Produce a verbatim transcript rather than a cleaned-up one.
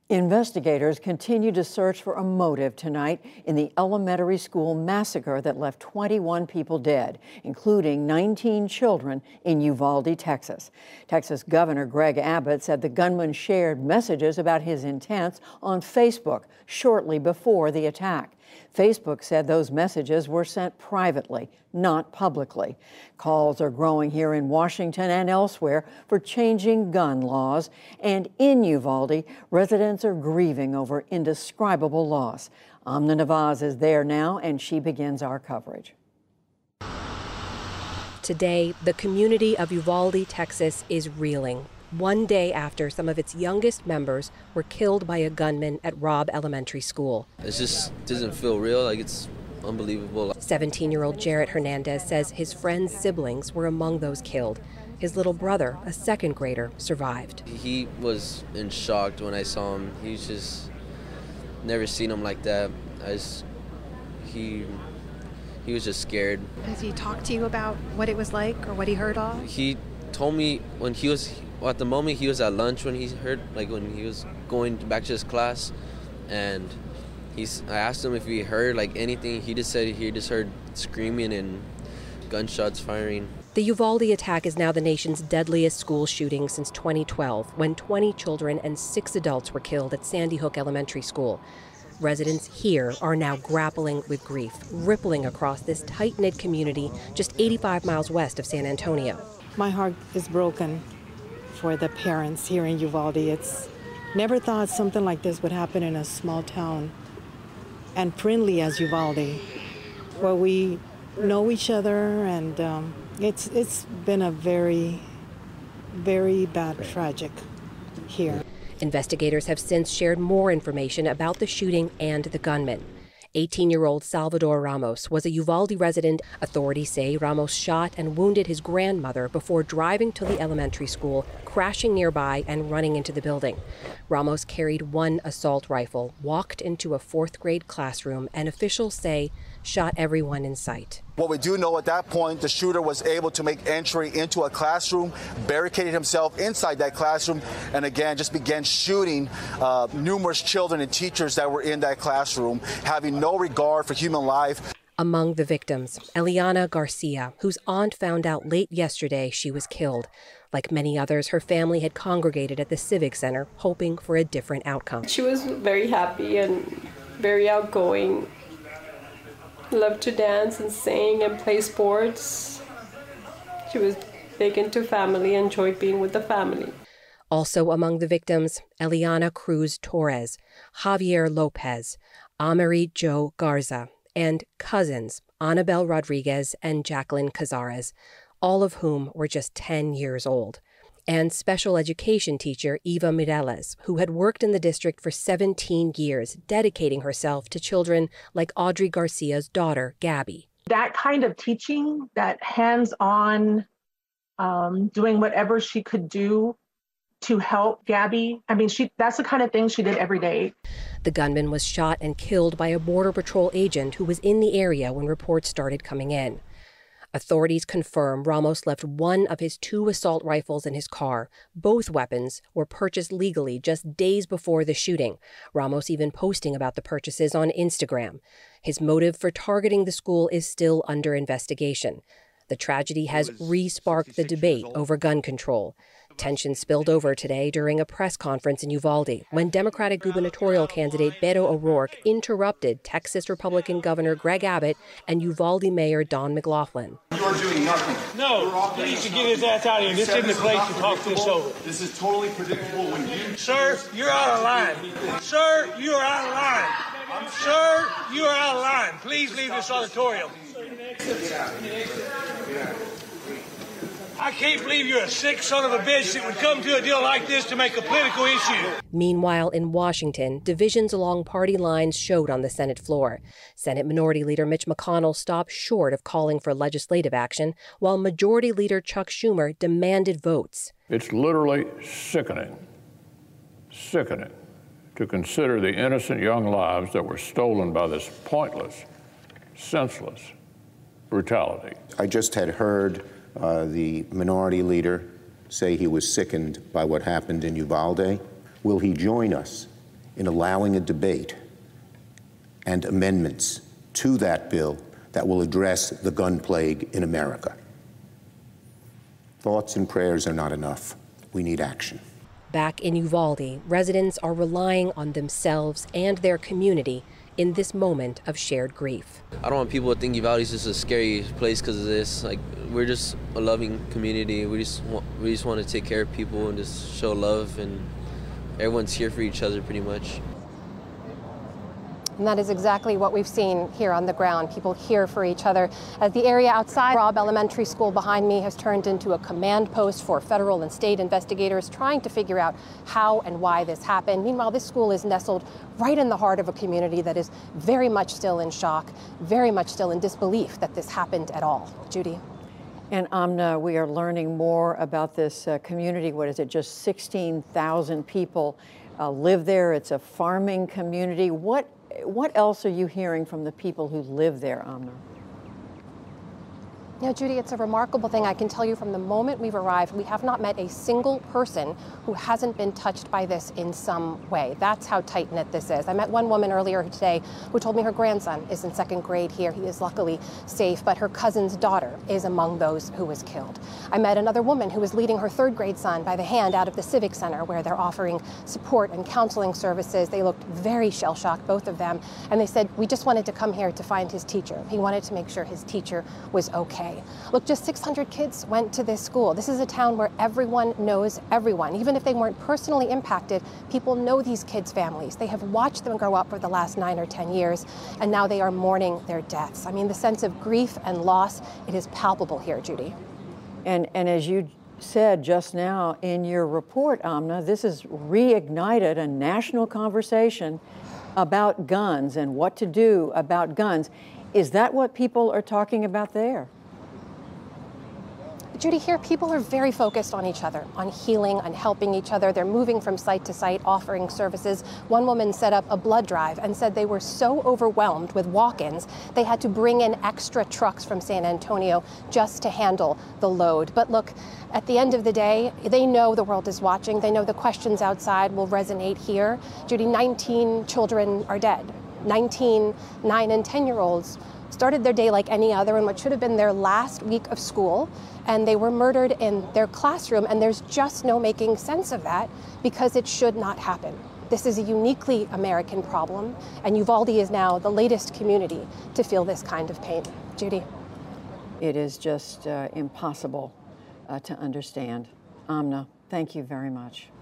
Investigators continue to search for a motive tonight in the elementary school massacre that left twenty-one people dead, including nineteen children in Uvalde, Texas. Texas Governor Greg Abbott said the gunman shared messages about his intents on Facebook shortly before the attack. Facebook said those messages were sent privately, not publicly. Calls are growing here in Washington and elsewhere for changing gun laws. And in Uvalde, residents are grieving over indescribable loss. Amna Nawaz is there now, and she begins our coverage. Today, the community of Uvalde, Texas is reeling. One day after some of its youngest members were killed by a gunman at Robb Elementary School. It just doesn't feel real, like it's unbelievable. seventeen-year-old Jarrett Hernandez says his friend's siblings were among those killed. His little brother, a second grader, survived. He was in shock when I saw him. He's just never seen him like that. I just, he, he was just scared. Has he talked to you about what it was like or what he heard of? He told me when he was, well, at the moment he was at lunch when he heard, like when he was going back to his class, and he's, I asked him if he heard like anything. He just said he just heard screaming and gunshots firing. The Uvalde attack is now the nation's deadliest school shooting since twenty twelve, when twenty children and six adults were killed at Sandy Hook Elementary School. Residents here are now grappling with grief, rippling across this tight-knit community just eighty-five miles west of San Antonio. My heart is broken for the parents here in Uvalde. It's never thought something like this would happen in a small town and friendly as Uvalde, where we know each other, and um, it's it's been a very, very bad tragic here. Investigators have since shared more information about the shooting and the gunman. eighteen-year-old Salvador Ramos was a Uvalde resident. Authorities say Ramos shot and wounded his grandmother before driving to the elementary school, crashing nearby and running into the building. Ramos carried one assault rifle, walked into a fourth grade classroom, and officials say shot everyone in sight. What we do know, at that point, the shooter was able to make entry into a classroom, barricaded himself inside that classroom, and again just began shooting uh, numerous children and teachers that were in that classroom, having no regard for human life. Among the victims, Eliana Garcia, whose aunt found out late yesterday she was killed. Like many others, her family had congregated at the Civic Center, hoping for a different outcome. She was very happy and very outgoing. Loved to dance and sing and play sports. She was big into family, enjoyed being with the family. Also among the victims, Eliana Cruz Torres, Javier Lopez, Amerie Jo Garza, and cousins Annabelle Rodriguez and Jacqueline Cazares, all of whom were just ten years old. And special education teacher Eva Mireles, who had worked in the district for seventeen years, dedicating herself to children like Audrey Garcia's daughter, Gabby. That kind of teaching, that hands-on, um, doing whatever she could do to help Gabby, I mean, she that's the kind of thing she did every day. The gunman was shot and killed by a Border Patrol agent who was in the area when reports started coming in. Authorities confirm Ramos left one of his two assault rifles in his car. Both weapons were purchased legally just days before the shooting, Ramos even posting about the purchases on Instagram. His motive for targeting the school is still under investigation. The tragedy has re-sparked the debate over gun control. Tension spilled over today during a press conference in Uvalde when Democratic gubernatorial candidate Beto O'Rourke interrupted Texas Republican Governor Greg Abbott and Uvalde Mayor Don McLaughlin. You're doing nothing. No, he needs to get his ass out of here. This isn't the place to talk this over. This is totally predictable when you... Sir, you're out of line. Sir, you are out of line. Sir, you are out of line. Please leave this auditorium. I can't believe you're a sick son of a bitch that would come to a deal like this to make a political issue. Meanwhile, in Washington, divisions along party lines showed on the Senate floor. Senate Minority Leader Mitch McConnell stopped short of calling for legislative action, while Majority Leader Chuck Schumer demanded votes. It's literally sickening, sickening to consider the innocent young lives that were stolen by this pointless, senseless brutality. I just had heard Uh, the minority leader say he was sickened by what happened in Uvalde. Will he join us in allowing a debate and amendments to that bill that will address the gun plague in America. Thoughts and prayers are not enough. We need action. Back in Uvalde, residents are relying on themselves and their community in this moment of shared grief. I don't want people to think Uvalde is just a scary place because of this. Like, we're just a loving community. We just want, we just want to take care of people and just show love, and everyone's here for each other pretty much. And that is exactly what we've seen here on the ground, people here for each other. As the area outside Robb Elementary School behind me has turned into a command post for federal and state investigators trying to figure out how and why this happened. Meanwhile, this school is nestled right in the heart of a community that is very much still in shock, very much still in disbelief that this happened at all. Judy. And Amna, we are learning more about this uh, community. What is it, just sixteen thousand people uh, live there. It's a farming community. What What else are you hearing from the people who live there, Amna? You know, Judy, it's a remarkable thing. I can tell you from the moment we've arrived, we have not met a single person who hasn't been touched by this in some way. That's how tight-knit this is. I met one woman earlier today who told me her grandson is in second grade here. He is luckily safe, but her cousin's daughter is among those who was killed. I met another woman who was leading her third grade son by the hand out of the Civic Center, where they're offering support and counseling services. They looked very shell-shocked, both of them, and they said, we just wanted to come here to find his teacher. He wanted to make sure his teacher was okay. Look, just six hundred kids went to this school. This is a town where everyone knows everyone. Even if they weren't personally impacted, people know these kids' families. They have watched them grow up for the last nine or ten years, and now they are mourning their deaths. I mean, the sense of grief and loss, it is palpable here, Judy. And, and as you said just now in your report, Amna, this has reignited a national conversation about guns and what to do about guns. Is that what people are talking about there? Judy, here people are very focused on each other, on healing, on helping each other. They're moving from site to site, offering services. One woman set up a blood drive and said they were so overwhelmed with walk-ins, they had to bring in extra trucks from San Antonio just to handle the load. But look, at the end of the day, they know the world is watching. They know the questions outside will resonate here. Judy, nineteen children are dead. nineteen nine and ten year olds started their day like any other in what should have been their last week of school, and they were murdered in their classroom, and there's just no making sense of that because it should not happen. This is a uniquely American problem, and Uvalde is now the latest community to feel this kind of pain. Judy. It is just uh, impossible uh, to understand. Amna, thank you very much.